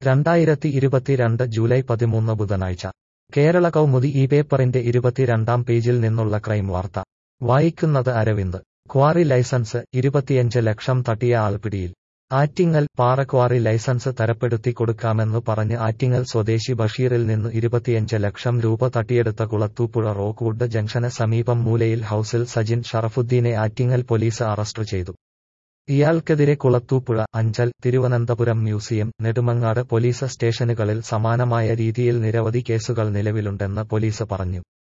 2022 July 13 ബുധനാഴ്ച കേരള കൗമുദി ഈ പേപ്പറിന്റെ 22-ാം പേജിൽ നിന്നുള്ള ക്രൈം വാർത്ത വായിക്കുന്നത് അരവിന്ദ്. ക്വാറി ലൈസൻസ് 25 ലക്ഷം തട്ടിയ ആൾ പിടിയിൽ. ആറ്റിങ്ങൽ പാറക്വാറി ലൈസൻസ് തരപ്പെടുത്തി കൊടുക്കാമെന്നു പറഞ്ഞ് ആറ്റിങ്ങൽ സ്വദേശി ബഷീറിൽ നിന്ന് 25 ലക്ഷം രൂപ തട്ടിയെടുത്ത കുളത്തൂപ്പുഴ റോക്ക്വുഡ് ജംഗ്ഷന് സമീപം മൂലയിൽ ഹൌസിൽ സജിൻ ഷറഫുദ്ദീനെ ആറ്റിങ്ങൽ പോലീസ് അറസ്റ്റ് ചെയ്തു. ഇയാൾക്കെതിരെ കുളത്തൂപ്പുഴ, അഞ്ചൽ, തിരുവനന്തപുരം മ്യൂസിയം, നെടുമങ്ങാട് പോലീസ് സ്റ്റേഷനുകളിൽ സമാനമായ രീതിയിൽ നിരവധി കേസുകൾ നിലവിലുണ്ടെന്ന് പോലീസ് പറഞ്ഞു.